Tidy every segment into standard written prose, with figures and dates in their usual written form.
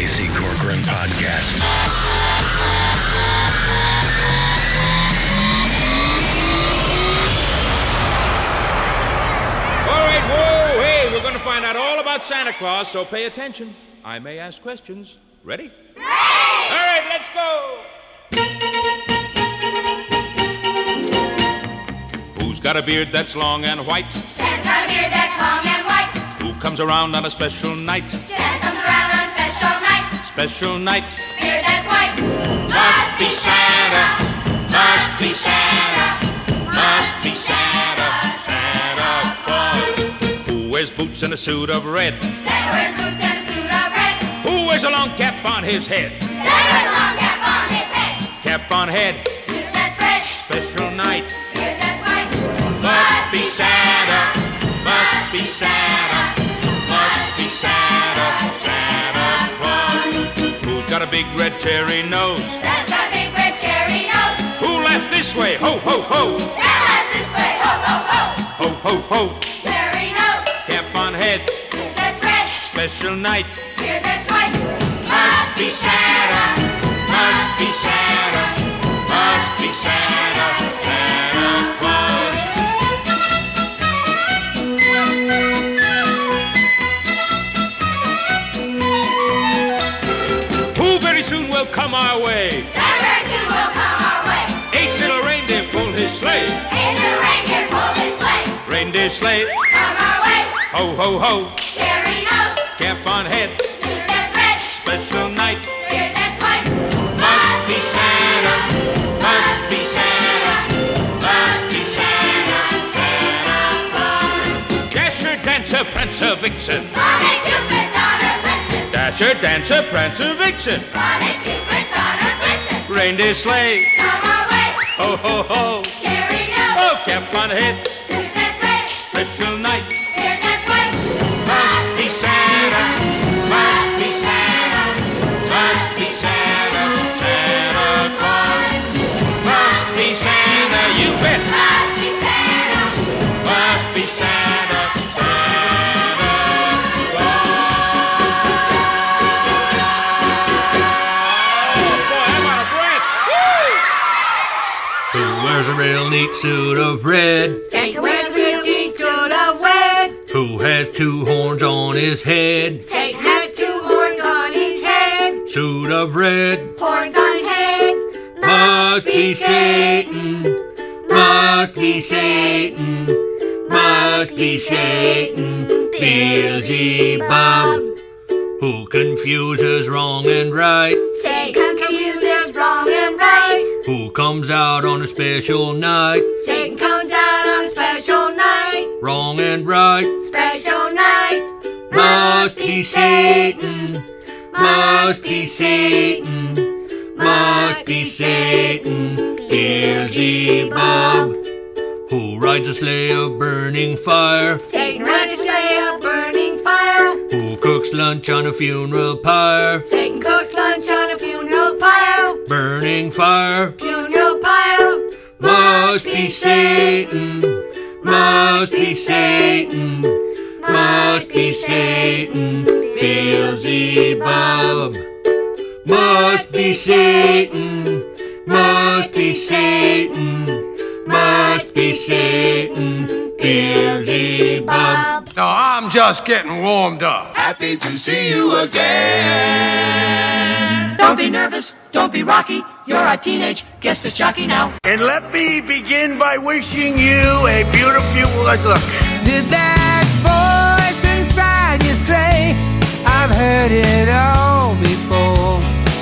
J.C. Corcoran Podcast. All right, whoa, hey, we're going to find out all about Santa Claus, so pay attention. I may ask questions. Ready? Ready! All right, let's go. Who's got a beard that's long and white? Santa's got a beard that's long and white. Who comes around on a special night? Santa comes around on a special night. Special night. Beard that's white. Must be Santa. Must be Santa. Must be Santa. Santa Claus. Who wears boots and a suit of red? Santa wears boots and a suit of red. Who wears a long cap on his head? Santa wears a long cap on his head. Cap on head. Suit that's red. Special night. Beard that's white. Must be Santa. Must be Santa. Must be Santa. Santa Claus. Who's got a big red cherry nose? Santa's got a big red cherry nose. Who laughs this way? Ho, ho, ho. Santa laughs this way. Ho, ho, ho. Ho, ho, ho. Cherry nose. Cap on head. Suit that's red. Special night. Beard that's white. Must be Santa. Must be Santa. Must be Santa. Santa Claus. Who very soon will come our way? Santa very soon will come our way. 8 little reindeer pull his sleigh. 8 little reindeer pull his sleigh. Reindeer sleigh. Come our way. Ho, ho, ho. Cherry nose. Cap on head. Suit that's red. Special night. Beard that's white. Must be Santa. Must be Santa. Must be Santa. Santa Claus. Dasher, Dancer, Prancer, Vixen. Comet, Cupid, Donner, Blitzen. Dasher, Dancer, Prancer, Vixen. Comet, Cupid, Donner, Blitzen. Reindeer sleigh. Come our way. Ho, ho, ho. Cherry nose. Oh, cap on head. Suit that's red. Special night. Beard that's white. Must be Santa. Must be Santa. Must be Santa. Santa Claus. Must be Santa. You bet. Must be Santa. Must be Santa. Santa Claus. Oh, boy, I'm out of breath. Woo! Who wears a real neat suit of red? Santa wears a real neat suit of red. Who has 2 horns on his head? Santa has 2 horns on his head. Suit of red. Horns on head. Must be Satan. Must be Satan. Must be Satan. Beelzebub. Who confuses wrong and right? Satan confuses wrong and right. Who comes out on a special night? Satan comes out on a special night. Wrong and right. Special night. Must be Satan. Must be Satan. Must be Satan. Beelzebub. Who rides a sleigh of burning fire? Satan rides a sleigh of burning fire. Who cooks lunch on a funeral pyre? Satan cooks lunch on a funeral pyre. Burning fire. Funeral pyre. Must be Satan. Must be Satan. Must be Satan. Beelzebub. Must be Satan. Must be Satan. Must be Satan. Beelzebub. No, I'm just getting warmed up. Happy to see you again. Don't be nervous, don't be rocky. You're a teenage guest disc jockey now. And let me begin by wishing you a beautiful look. Did that voice inside you say, I've heard it all before?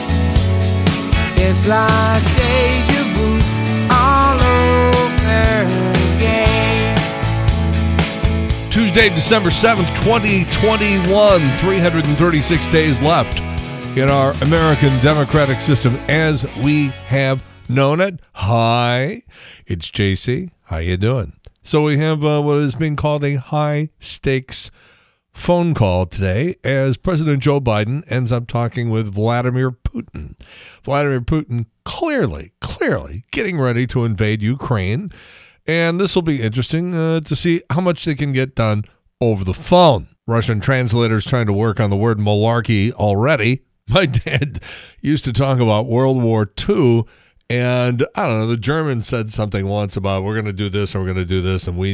It's like deja vu all over again. Tuesday, December 7th, 2021, 336 days left in our American democratic system as we have known it. Hi, it's JC. How you doing? So we have what is being called a high-stakes phone call today as President Joe Biden ends up talking with Vladimir Putin. Vladimir Putin clearly getting ready to invade Ukraine. And this will be interesting to see how much they can get done over the phone. Russian translators trying to work on the word malarkey already. My dad used to talk about World War II, and I don't know, the Germans said something once about we're going to do this and we're going to do this, and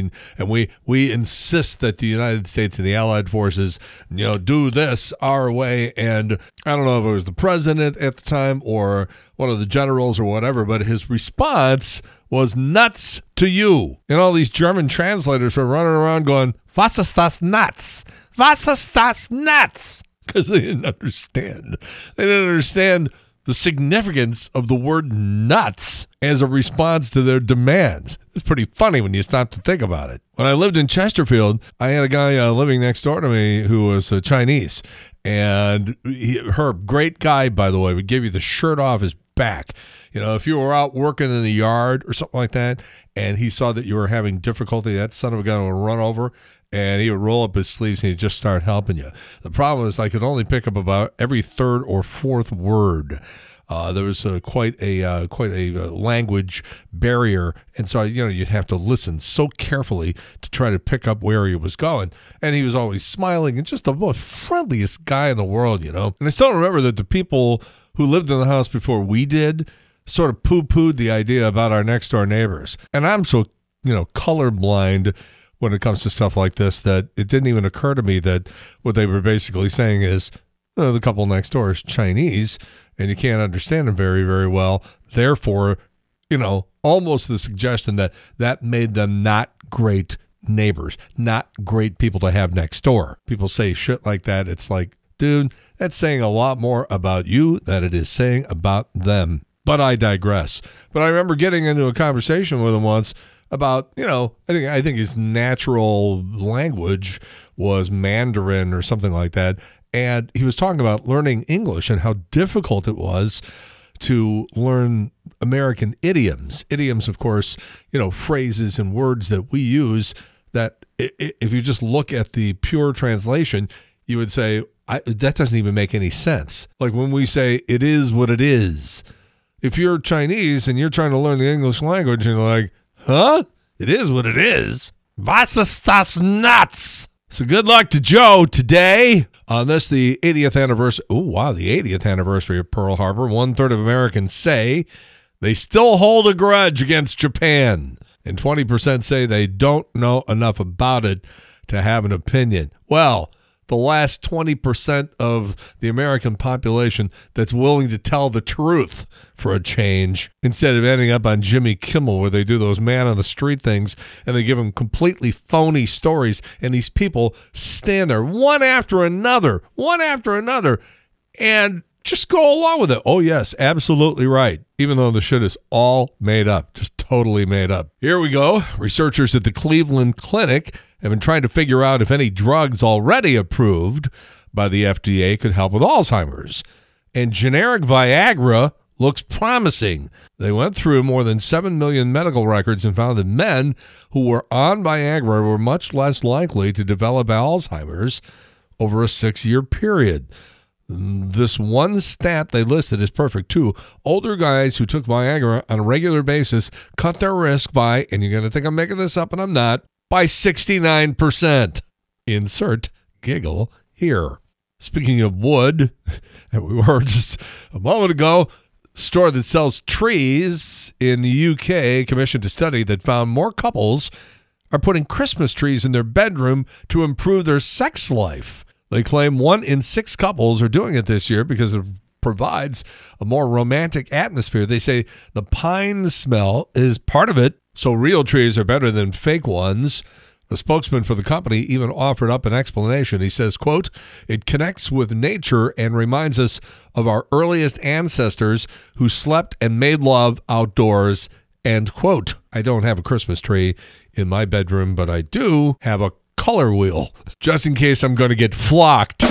we insist that the United States and the Allied forces, do this our way. And I don't know if it was the president at the time or one of the generals or whatever, but his response was nuts to you. And all these German translators were running around going, "Was ist das nuts? Was ist das nuts?" Because they didn't understand. They didn't understand the significance of the word nuts as a response to their demands. It's pretty funny when you stop to think about it. When I lived in Chesterfield, I had a guy living next door to me who was Chinese. And Herb, great guy, by the way, would give you the shirt off his back. If you were out working in the yard or something like that, and he saw that you were having difficulty, that son of a gun would run over and he would roll up his sleeves and he'd just start helping you. The problem is I could only pick up about every third or fourth word. There was quite a language barrier, and so you'd have to listen so carefully to try to pick up where he was going. And he was always smiling and just the most friendliest guy in the world, And I still remember that the people who lived in the house before we did sort of poo-pooed the idea about our next door neighbors. And I'm so colorblind when it comes to stuff like this that it didn't even occur to me that what they were basically saying is the couple next door is Chinese and you can't understand them very, very well. Therefore, almost the suggestion that made them not great neighbors, not great people to have next door. People say shit like that. It's like, dude, that's saying a lot more about you than it is saying about them. But I digress. But I remember getting into a conversation with him once about, I think his natural language was Mandarin or something like that. And he was talking about learning English and how difficult it was to learn American idioms. Idioms, of course, phrases and words that we use that if you just look at the pure translation, you would say, that doesn't even make any sense. Like when we say, it is what it is. If you're Chinese and you're trying to learn the English language and you're like, huh? It is what it is. Was ist das nuts? So good luck to Joe today on this, the 80th anniversary. Oh, wow, the 80th anniversary of Pearl Harbor. 1/3 of Americans say they still hold a grudge against Japan. And 20% say they don't know enough about it to have an opinion. Well, the last 20% of the American population that's willing to tell the truth for a change instead of ending up on Jimmy Kimmel where they do those man on the street things and they give them completely phony stories and these people stand there one after another and just go along with it. Oh, yes, absolutely right. Even though the shit is all made up, just totally made up. Here we go. Researchers at the Cleveland Clinic have been trying to figure out if any drugs already approved by the FDA could help with Alzheimer's. And generic Viagra looks promising. They went through more than 7 million medical records and found that men who were on Viagra were much less likely to develop Alzheimer's over a 6-year period. This one stat they listed is perfect, too. Older guys who took Viagra on a regular basis cut their risk by, and you're going to think I'm making this up, and I'm not, by 69%. Insert giggle here. Speaking of wood, and we were just a moment ago, a store that sells trees in the UK commissioned a study that found more couples are putting Christmas trees in their bedroom to improve their sex life. They claim 1 in 6 couples are doing it this year because it provides a more romantic atmosphere. They say the pine smell is part of it, so real trees are better than fake ones. The spokesman for the company even offered up an explanation. He says, quote, "It connects with nature and reminds us of our earliest ancestors who slept and made love outdoors," end quote. I don't have a Christmas tree in my bedroom, but I do have a color wheel, just in case I'm going to get flocked.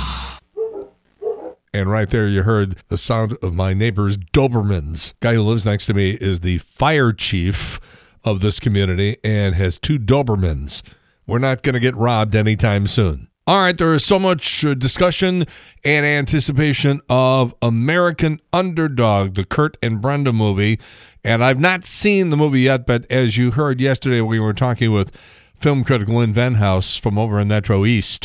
And right there you heard the sound of my neighbor's Dobermans. Guy who lives next to me is the fire chief of this community and has 2 Dobermans. We're not going to get robbed anytime soon. All right, there is so much discussion and anticipation of American Underdog, the Kurt and Brenda movie. And I've not seen the movie yet, but as you heard yesterday, we were talking with film critic Lynn Venhouse from over in Metro East.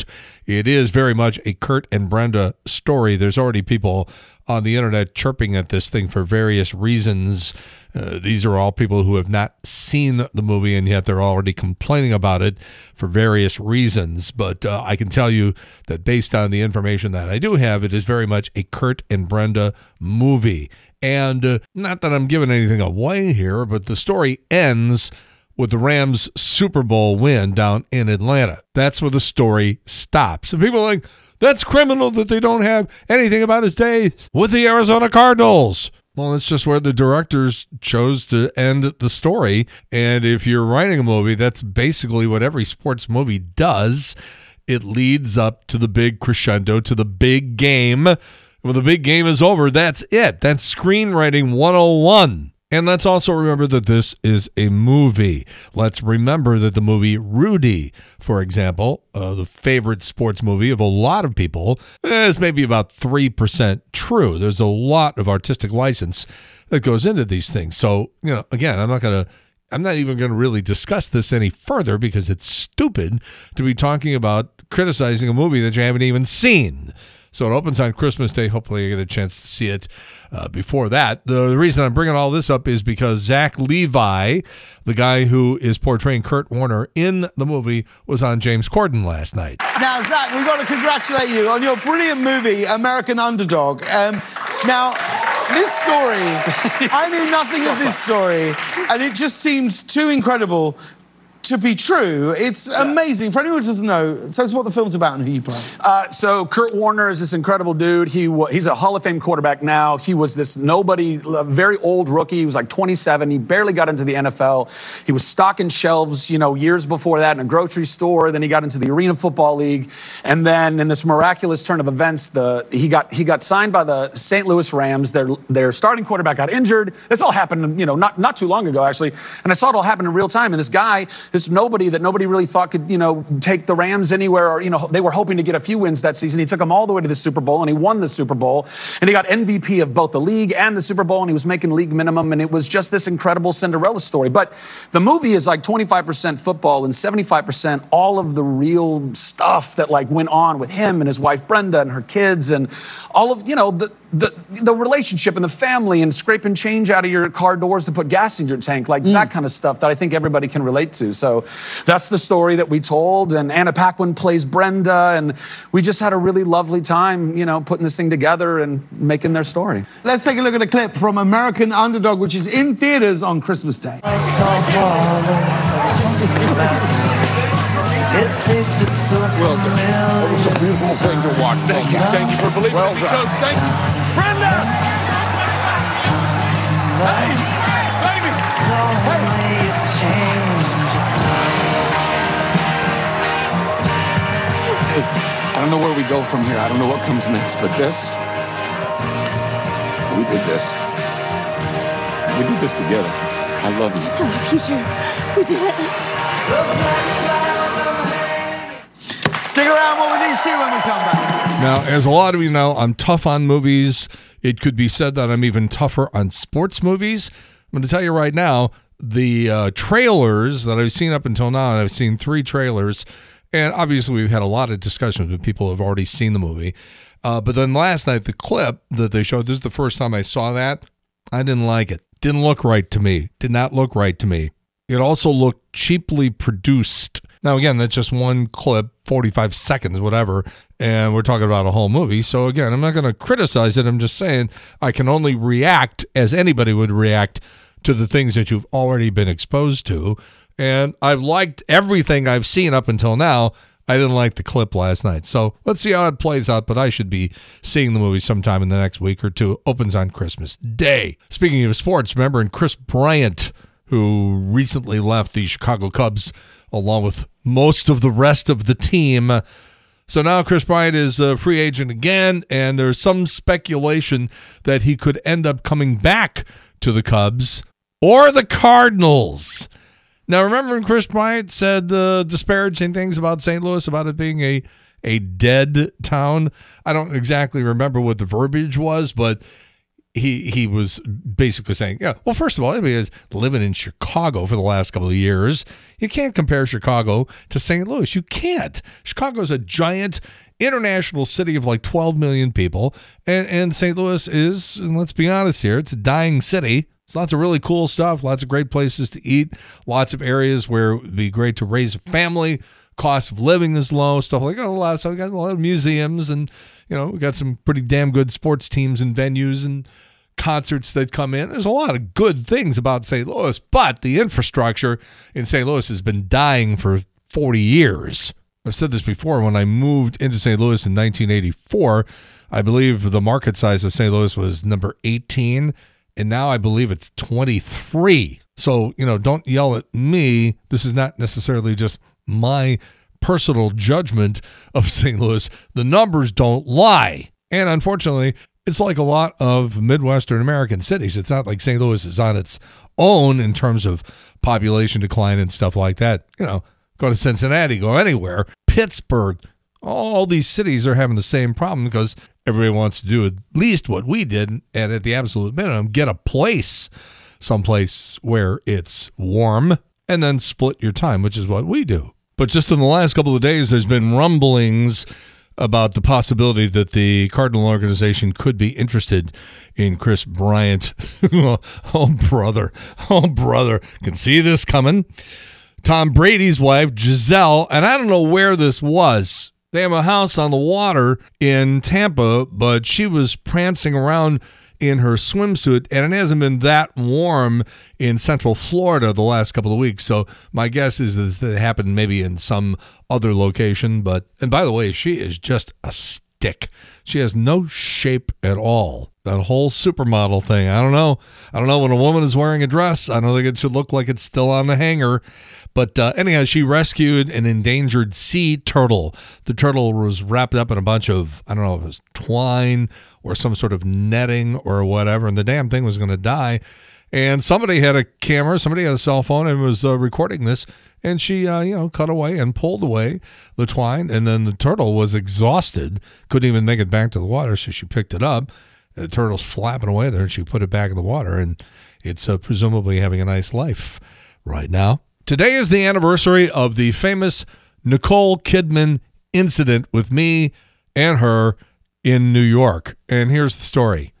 it is very much a Kurt and Brenda story. There's already people on the internet chirping at this thing for various reasons. These are all people who have not seen the movie, and yet they're already complaining about it for various reasons. But I can tell you that based on the information that I do have, it is very much a Kurt and Brenda movie. And not that I'm giving anything away here, but the story ends with the Rams Super Bowl win down in Atlanta. That's where the story stops. And people are like, that's criminal that they don't have anything about his days with the Arizona Cardinals. Well, it's just where the directors chose to end the story. And if you're writing a movie, that's basically what every sports movie does. It leads up to the big crescendo, to the big game. When the big game is over, that's it. That's screenwriting 101. And let's also remember that this is a movie. Let's remember that the movie Rudy, for example, the favorite sports movie of a lot of people, is maybe about 3% true. There's a lot of artistic license that goes into these things. So, again, I'm not even going to really discuss this any further because it's stupid to be talking about criticizing a movie that you haven't even seen. So it opens on Christmas Day. Hopefully I get a chance to see it before that. The reason I'm bringing all this up is because Zach Levi, the guy who is portraying Kurt Warner in the movie, was on James Corden last night. Now, Zach, we've got to congratulate you on your brilliant movie, American Underdog. Now, this story, I knew nothing of this story, and it just seems too incredible to be true. It's amazing. For anyone who doesn't know, tell us what the film's about and who you play. So Kurt Warner is this incredible dude. He's a Hall of Fame quarterback now. He was this nobody, a very old rookie. He was like 27. He barely got into the NFL. He was stocking shelves, years before that in a grocery store. Then he got into the Arena Football League. And then in this miraculous turn of events, he got signed by the St. Louis Rams. Their starting quarterback got injured. This all happened, not too long ago, actually. And I saw it all happen in real time. And this guy, this nobody that nobody really thought could, take the Rams anywhere, or, they were hoping to get a few wins that season. He took them all the way to the Super Bowl, and he won the Super Bowl. And he got MVP of both the league and the Super Bowl, and he was making league minimum, and it was just this incredible Cinderella story. But the movie is like 25% football and 75% all of the real stuff that went on with him and his wife Brenda and her kids, and all of, the relationship and the family, and scraping change out of your car doors to put gas in your tank, that kind of stuff that I think everybody can relate to. So that's the story that we told, and Anna Paquin plays Brenda, and we just had a really lovely time, putting this thing together and making their story. Let's take a look at a clip from American Underdog, which is in theaters on Christmas Day. It tasted so familiar. It was a beautiful thing to watch. Thank you for believing in me, Coach. Thank you. Brenda! Hey, baby! So may it change your Hey, I don't know where we go from here. I don't know what comes next, but we did this. We did this together. I love you. I love you too. We did it. Stick around with these two when we come back. Now, as a lot of you know, I'm tough on movies. It could be said that I'm even tougher on sports movies. I'm going to tell you right now, the trailers that I've seen up until now, and I've seen 3 trailers, and obviously we've had a lot of discussions with people who have already seen the movie. But then last night, the clip that they showed, this is the first time I saw that, I didn't like it. Didn't look right to me. Did not look right to me. It also looked cheaply produced. Now, again, that's just one clip, 45 seconds, whatever, and we're talking about a whole movie. So, again, I'm not going to criticize it. I'm just saying I can only react as anybody would react to the things that you've already been exposed to. And I've liked everything I've seen up until now. I didn't like the clip last night. So let's see how it plays out, but I should be seeing the movie sometime in the next week or two. It opens on Christmas Day. Speaking of sports, remember, and Chris Bryant, who recently left the Chicago Cubs along with most of the rest of the team. So now Chris Bryant is a free agent again, and there's some speculation that he could end up coming back to the Cubs or the Cardinals. Now, remember when Chris Bryant said disparaging things about St. Louis, about it being a dead town? I don't exactly remember what the verbiage was, but he was basically saying, yeah, well, first of all, anybody who's living in Chicago for the last couple of years, you can't compare Chicago to St. Louis. You can't. Chicago's a giant international city of like 12 million people, and St. Louis is, and let's be honest here, it's a dying city. It's lots of really cool stuff, lots of great places to eat, lots of areas where it would be great to raise a family. Cost of living is low, stuff like that. So we got a lot of museums, and we got some pretty damn good sports teams and venues and concerts that come in. There's a lot of good things about St. Louis, but the infrastructure in St. Louis has been dying for 40 years. I've said this before. When I moved into St. Louis in 1984, I believe the market size of St. Louis was number 18, and now I believe it's 23. So, don't yell at me. This is not necessarily just my personal judgment of St. Louis. The numbers don't lie. And unfortunately, it's like a lot of Midwestern American cities. It's not like St. Louis is on its own in terms of population decline and stuff like that. Go to Cincinnati, go anywhere. Pittsburgh, all these cities are having the same problem because everybody wants to do at least what we did, and at the absolute minimum, get a place, someplace where it's warm, and then split your time, which is what we do. But just in the last couple of days, there's been rumblings about the possibility that the Cardinal organization could be interested in Kris Bryant. Oh, brother. Can see this coming. Tom Brady's wife, Gisele, and I don't know where this was. They have a house on the water in Tampa, but she was prancing around in her swimsuit, and it hasn't been that warm in Central Florida the last couple of weeks. So my guess is that it happened maybe in some other location. And by the way, she is just a stick. She has no shape at all. That whole supermodel thing. I don't know when a woman is wearing a dress. I don't think it should look like it's still on the hanger. But anyhow, she rescued an endangered sea turtle. The turtle was wrapped up in a bunch of, I don't know if it was twine or some sort of netting or whatever, and the damn thing was going to die. And somebody had a camera, somebody had a cell phone and was recording this, and she, cut away and pulled away the twine, and then the turtle was exhausted, couldn't even make it back to the water, so she picked it up. The turtle's flapping away there, and she put it back in the water, and it's presumably having a nice life right now. Today is the anniversary of the famous Nicole Kidman incident with me and her in New York. And here's the story.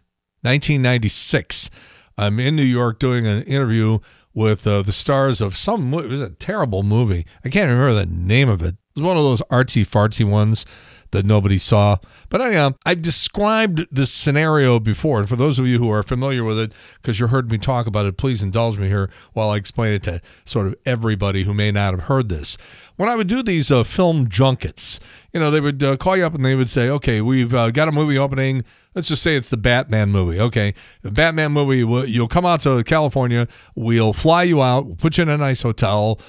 1996. I'm in New York doing an interview with the stars of some movie. It was a terrible movie. I can't remember the name of it. It was one of those artsy-fartsy ones that nobody saw. But anyhow, I've described this scenario before. And for those of you who are familiar with it, because you heard me talk about it, please indulge me here while I explain it to sort of everybody who may not have heard this. When I would do these film junkets, they would call you up and they would say, okay, we've got a movie opening. Let's just say it's the Batman movie. Okay, the Batman movie, you'll come out to California. We'll fly you out. We'll put you in a nice hotel,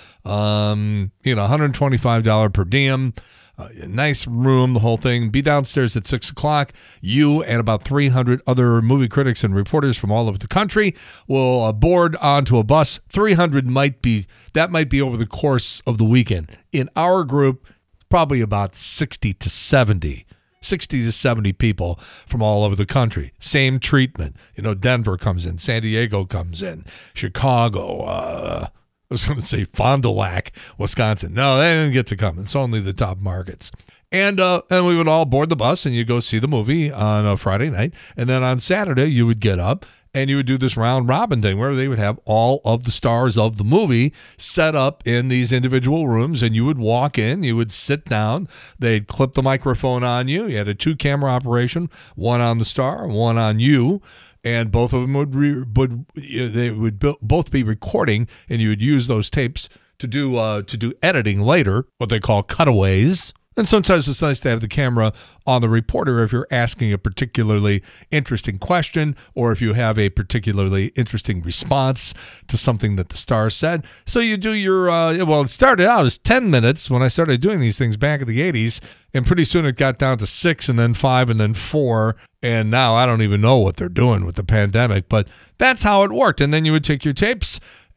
$125 per diem. A nice room, the whole thing. Be downstairs at 6 o'clock. You and about 300 other movie critics and reporters from all over the country will board onto a bus. 300 might be over the course of the weekend. In our group, probably about 60 to 70 people from all over the country. Same treatment. Denver comes in, San Diego comes in, Chicago, I was going to say Fond du Lac, Wisconsin. No, they didn't get to come. It's only the top markets. And we would all board the bus, and you go see the movie on a Friday night. And then on Saturday, you would get up, and you would do this round-robin thing where they would have all of the stars of the movie set up in these individual rooms, and you would walk in, you would sit down, they'd clip the microphone on you. You had a 2-camera operation, one on the star, one on you. And both of them would both be recording, and you would use those tapes to do editing later, what they call cutaways. And sometimes it's nice to have the camera on the reporter if you're asking a particularly interesting question or if you have a particularly interesting response to something that the star said. So you do your, it started out as 10 minutes when I started doing these things back in the 80s, and pretty soon it got down to 6 and then 5 and then 4, and now I don't even know what they're doing with the pandemic, but that's how it worked. And then you would take your tapes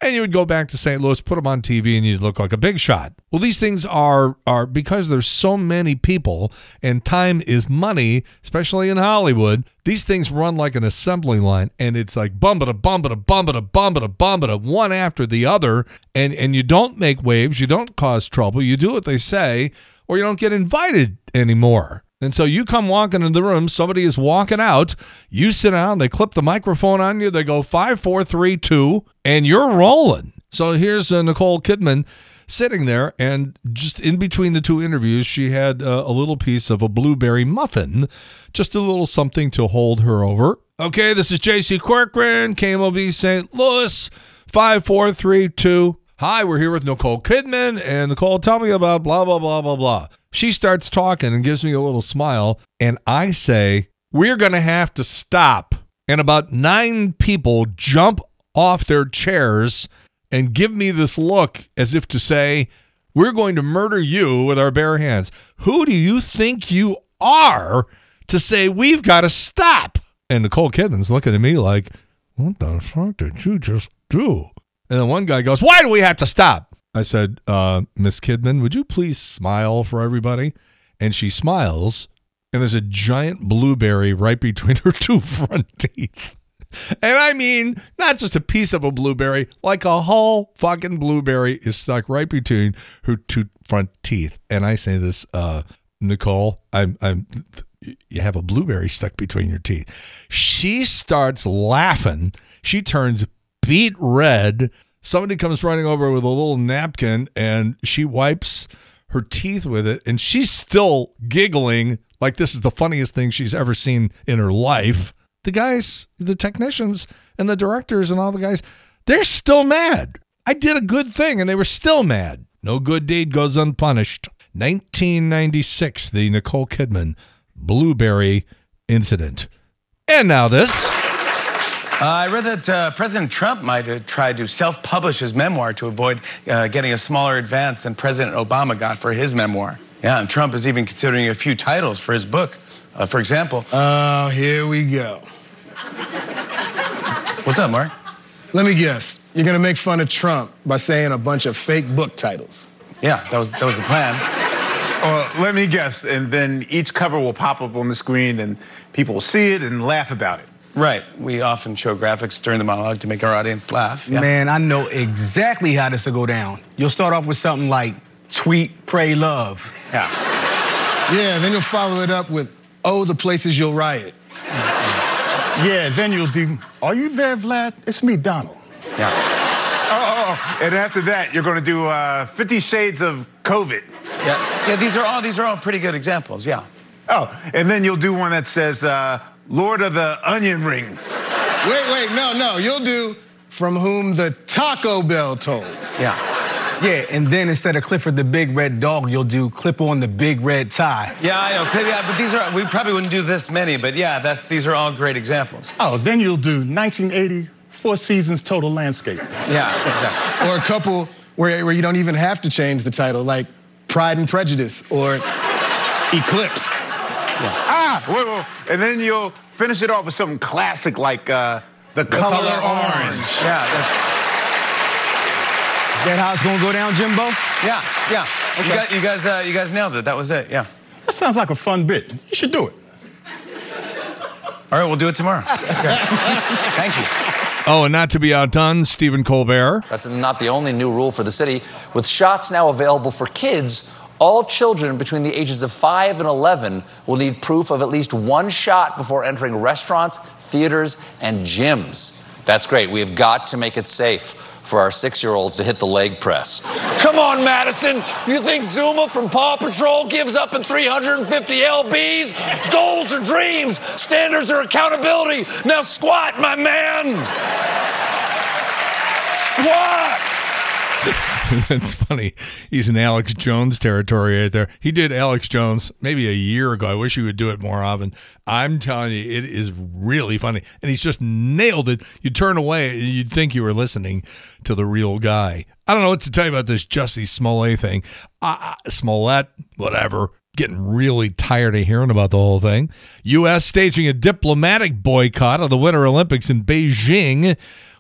and you would go back to St. Louis, put them on TV, and you'd look like a big shot. Well, these things are because there's so many people and time is money, especially in Hollywood, these things run like an assembly line, and it's like bum-ba-da, bum-ba-da, bum-ba-da, bum-ba-da, bum-ba-da, one after the other, and you don't make waves, you don't cause trouble, you do what they say, or you don't get invited anymore. And so you come walking in the room, somebody is walking out, you sit down, they clip the microphone on you, they go 5, 4, 3, 2, and you're rolling. So here's Nicole Kidman sitting there, and just in between the two interviews, she had a little piece of a blueberry muffin, just a little something to hold her over. Okay, this is J.C. Corcoran, KMOV St. Louis, 5, 4, 3, 2. Hi, we're here with Nicole Kidman, and Nicole, tell me about blah, blah, blah, blah, blah. She starts talking and gives me a little smile, and I say, we're going to have to stop. And about 9 people jump off their chairs and give me this look as if to say, we're going to murder you with our bare hands. Who do you think you are to say we've got to stop? And Nicole Kidman's looking at me like, what the fuck did you just do? And then one guy goes, why do we have to stop? I said, Miss Kidman, would you please smile for everybody? And she smiles, and there's a giant blueberry right between her 2 front teeth. And I mean, not just a piece of a blueberry, like a whole fucking blueberry is stuck right between her 2 front teeth. And I say this, Nicole, you have a blueberry stuck between your teeth. She starts laughing. She turns beet red. Somebody comes running over with a little napkin, and she wipes her teeth with it, and she's still giggling like this is the funniest thing she's ever seen in her life. The guys, the technicians, and the directors and all the guys, they're still mad. I did a good thing, and they were still mad. No good deed goes unpunished. 1996, the Nicole Kidman blueberry incident. And now this. I read that President Trump might have tried to self-publish his memoir to avoid getting a smaller advance than President Obama got for his memoir. Yeah, and Trump is even considering a few titles for his book. For example... Oh, here we go. What's up, Mark? Let me guess. You're going to make fun of Trump by saying a bunch of fake book titles. Yeah, that was the plan. Let me guess, and then each cover will pop up on the screen, and people will see it and laugh about it. Right. We often show graphics during the monologue to make our audience laugh. Yeah. Man, I know exactly how this will go down. You'll start off with something like tweet, pray, love. Yeah. Yeah, then you'll follow it up with, oh, the places you'll riot. Yeah, then you'll do, are you there, Vlad? It's me, Donald. Yeah. And after that, you're going to do 50 Shades of COVID. Yeah, these are all pretty good examples, yeah. Oh, and then you'll do one that says, Lord of the Onion Rings. Wait, no. You'll do From Whom the Taco Bell Tolls. Yeah. Yeah, and then instead of Clifford the Big Red Dog, you'll do Clip on the Big Red Tie. Yeah, I know. Yeah, but we probably wouldn't do this many, but yeah, these are all great examples. Oh, then you'll do 1980, 4 Seasons Total Landscape. Yeah, exactly. Or a couple where you don't even have to change the title, like Pride and Prejudice or Eclipse. Yeah. Whoa. And then you'll finish it off with something classic like The Color Orange. Yeah. Is that how it's gonna go down, Jimbo? Yeah. Okay. You guys nailed it. That was it. Yeah. That sounds like a fun bit. You should do it. All right, we'll do it tomorrow. Thank you. Oh, and not to be outdone, Stephen Colbert. That's not the only new rule for the city. With shots now available for kids, all children between the ages of 5 and 11 will need proof of at least 1 shot before entering restaurants, theaters, and gyms. That's great. We have got to make it safe for our 6-year-olds to hit the leg press. Come on, Madison. You think Zuma from Paw Patrol gives up in 350 LBs? Goals are dreams. Standards are accountability. Now squat, my man. Squat. That's funny. He's in Alex Jones territory right there. He did Alex Jones maybe a year ago. I wish he would do it more often. I'm telling you, it is really funny. And he's just nailed it. You turn away and you'd think you were listening to the real guy. I don't know what to tell you about this Jussie Smollett thing. Smollett, whatever. Getting really tired of hearing about the whole thing. U.S. staging a diplomatic boycott of the Winter Olympics in Beijing,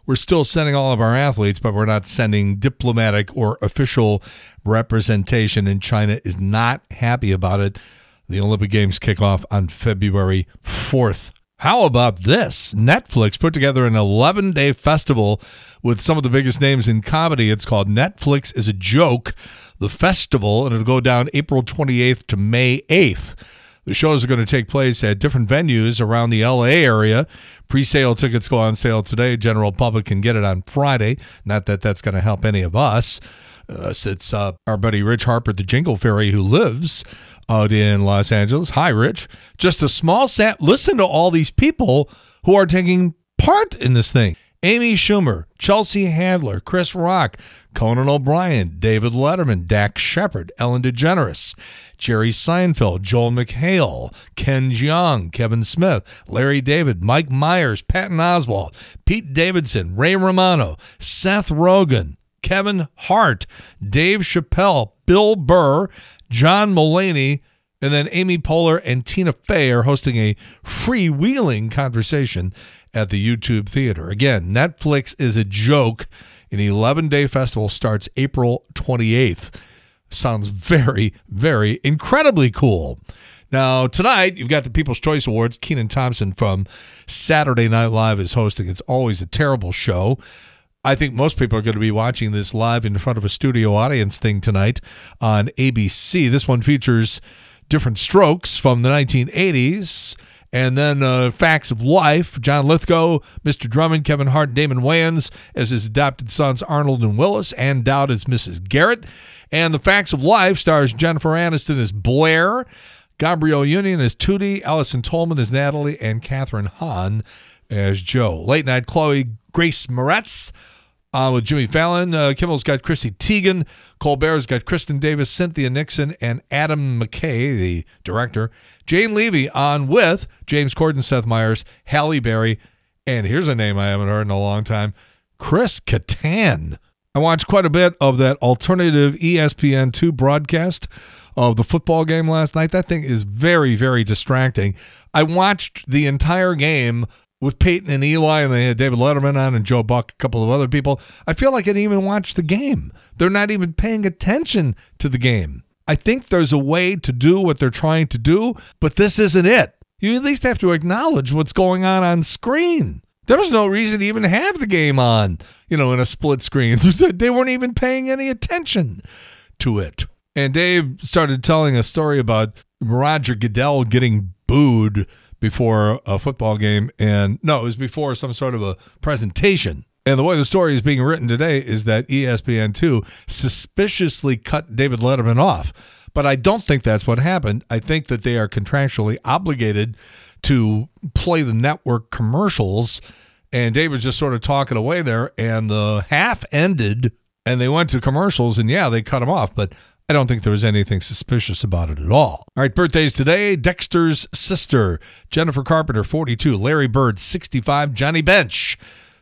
we're still sending all of our athletes, but we're not sending diplomatic or official representation, and China is not happy about it. The Olympic Games kick off on February 4th. How about this? Netflix put together an 11-day festival with some of the biggest names in comedy. It's called Netflix is a Joke, the festival, and it'll go down April 28th to May 8th. The shows are going to take place at different venues around the LA area. Pre-sale tickets go on sale today. General public can get it on Friday. Not that that's going to help any of us. It's our buddy Rich Harper, the Jingle Fairy, who lives out in Los Angeles. Hi, Rich. Just a small listen to all these people who are taking part in this thing. Amy Schumer, Chelsea Handler, Chris Rock, Conan O'Brien, David Letterman, Dax Shepard, Ellen DeGeneres, Jerry Seinfeld, Joel McHale, Ken Jeong, Kevin Smith, Larry David, Mike Myers, Patton Oswalt, Pete Davidson, Ray Romano, Seth Rogen, Kevin Hart, Dave Chappelle, Bill Burr, John Mulaney, and then Amy Poehler and Tina Fey are hosting a freewheeling conversation at the YouTube Theater. Again, Netflix is a Joke. An 11-day festival starts April 28th. Sounds very, very incredibly cool. Now, tonight, you've got the People's Choice Awards. Kenan Thompson from Saturday Night Live is hosting. It's always a terrible show. I think most people are going to be watching this live in front of a studio audience thing tonight on ABC. This one features different strokes from the 1980s. And then Facts of Life, John Lithgow, Mr. Drummond, Kevin Hart, Damon Wayans as his adopted sons Arnold and Willis, Ann Dowd as Mrs. Garrett. And The Facts of Life stars Jennifer Aniston as Blair, Gabrielle Union as Tootie, Allison Tolman as Natalie, and Catherine Hahn as Joe. Late Night Chloe Grace Moretz with Jimmy Fallon. Kimmel's got Chrissy Teigen. Colbert's got Kristen Davis, Cynthia Nixon, and Adam McKay, the director. Jane Levy on with James Corden, Seth Meyers, Halle Berry, and here's a name I haven't heard in a long time, Chris Kattan. I watched quite a bit of that alternative ESPN2 broadcast of the football game last night. That thing is very, very distracting. I watched the entire game with Peyton and Eli, and they had David Letterman on and Joe Buck, a couple of other people. I feel like I didn't even watch the game. They're not even paying attention to the game. I think there's a way to do what they're trying to do, but this isn't it. You at least have to acknowledge what's going on screen. There was no reason to even have the game on, in a split screen. They weren't even paying any attention to it. And Dave started telling a story about Roger Goodell getting booed before a football game. And no, it was before some sort of a presentation. And the way the story is being written today is that ESPN2 suspiciously cut David Letterman off. But I don't think that's what happened. I think that they are contractually obligated to play the network commercials. And Dave was just sort of talking away there. And the half ended, and they went to commercials. And, yeah, they cut him off. But I don't think there was anything suspicious about it at all. All right, birthdays today. Dexter's sister, Jennifer Carpenter, 42. Larry Bird, 65. Johnny Bench,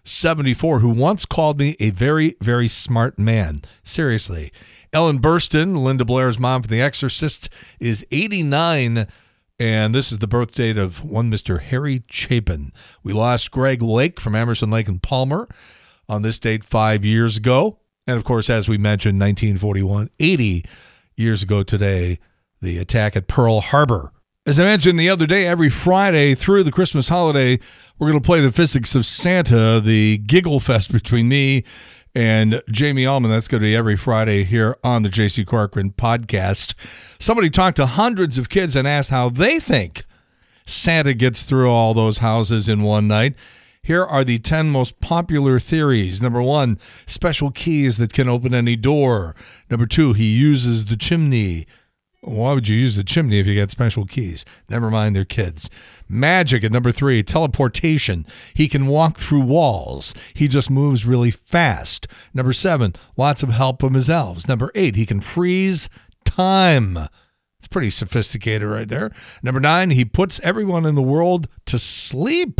74, who once called me a very, very smart man. Seriously. Ellen Burstyn, Linda Blair's mom from The Exorcist, is 89, and this is the birth date of one Mr. Harry Chapin. We lost Greg Lake from Emerson, Lake and Palmer on this date 5 years ago. And, of course, as we mentioned, 1941, 80 years ago today, the attack at Pearl Harbor. As I mentioned the other day, every Friday through the Christmas holiday, we're going to play the Physics of Santa, the giggle fest between me and Jamie Allman. That's going to be every Friday here on the J.C. Corcoran podcast. Somebody talked to hundreds of kids and asked how they think Santa gets through all those houses in one night. Here are the 10 most popular theories. Number 1, special keys that can open any door. Number 2, he uses the chimney. Why would you use the chimney if you got special keys? Never mind, they're kids. Magic at number 3, teleportation. He can walk through walls. He just moves really fast. Number 7, lots of help from his elves. Number 8, he can freeze time. It's pretty sophisticated right there. Number 9, he puts everyone in the world to sleep.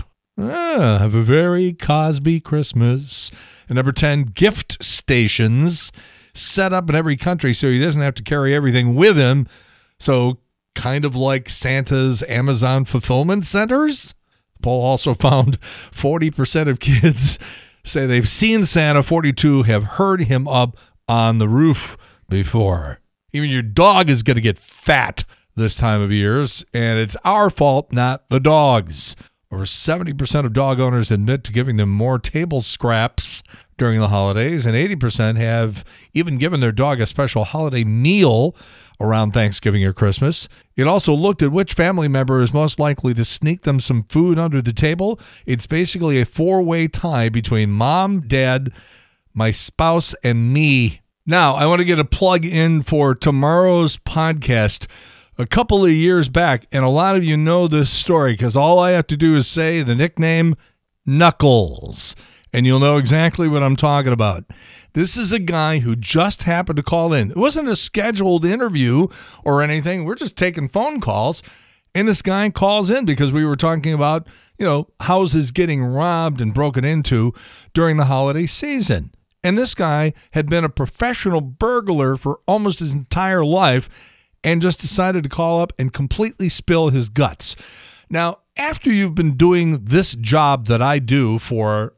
Have a very Cosby Christmas. And number 10, gift stations set up in every country so he doesn't have to carry everything with him. So kind of like Santa's Amazon fulfillment centers. The poll also found 40% of kids say they've seen Santa. 42 have heard him up on the roof before. Even your dog is going to get fat this time of years, and it's our fault, not the dog's. Over 70% of dog owners admit to giving them more table scraps during the holidays, and 80% have even given their dog a special holiday meal around Thanksgiving or Christmas. It also looked at which family member is most likely to sneak them some food under the table. It's basically a four-way tie between mom, dad, my spouse, and me. Now, I want to get a plug in for tomorrow's podcast. A couple of years back, and a lot of you know this story because all I have to do is say the nickname Knuckles, and you'll know exactly what I'm talking about. This is a guy who just happened to call in. It wasn't a scheduled interview or anything. We're just taking phone calls, and this guy calls in because we were talking about, houses getting robbed and broken into during the holiday season. And this guy had been a professional burglar for almost his entire life and just decided to call up and completely spill his guts. Now, after you've been doing this job that I do for,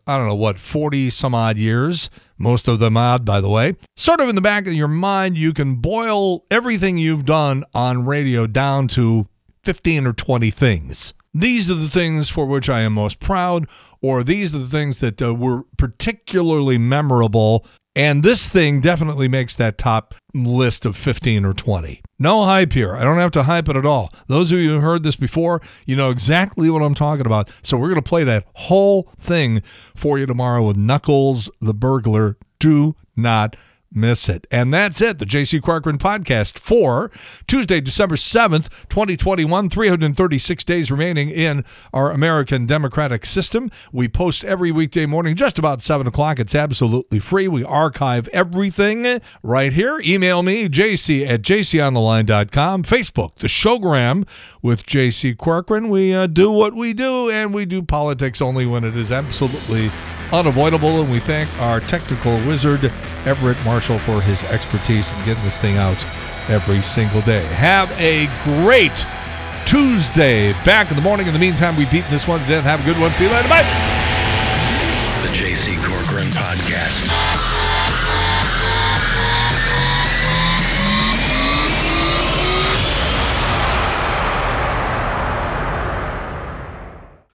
40 some odd years, most of them odd, by the way, sort of in the back of your mind, you can boil everything you've done on radio down to 15 or 20 things. These are the things for which I am most proud, or these are the things that were particularly memorable. And this thing definitely makes that top list of 15 or 20. No hype here. I don't have to hype it at all. Those of you who heard this before, you know exactly what I'm talking about. So we're going to play that whole thing for you tomorrow with Knuckles the Burglar. Do not miss it. And that's it. The J.C. Corcoran Podcast for Tuesday, December 7th, 2021. 336 days remaining in our American democratic system. We post every weekday morning just about 7 o'clock. It's absolutely free. We archive everything right here. Email me, jc@jcontheline.com. Facebook, the Showgram with J.C. Corcoran. We do what we do, and we do politics only when it is absolutely unavoidable. And we thank our technical wizard, Everett Marshall, for his expertise in getting this thing out every single day. Have a great Tuesday. Back in the morning. In the meantime, we've beaten this one to death. Have a good one. See you later. Bye. The J.C. Corcoran Podcast.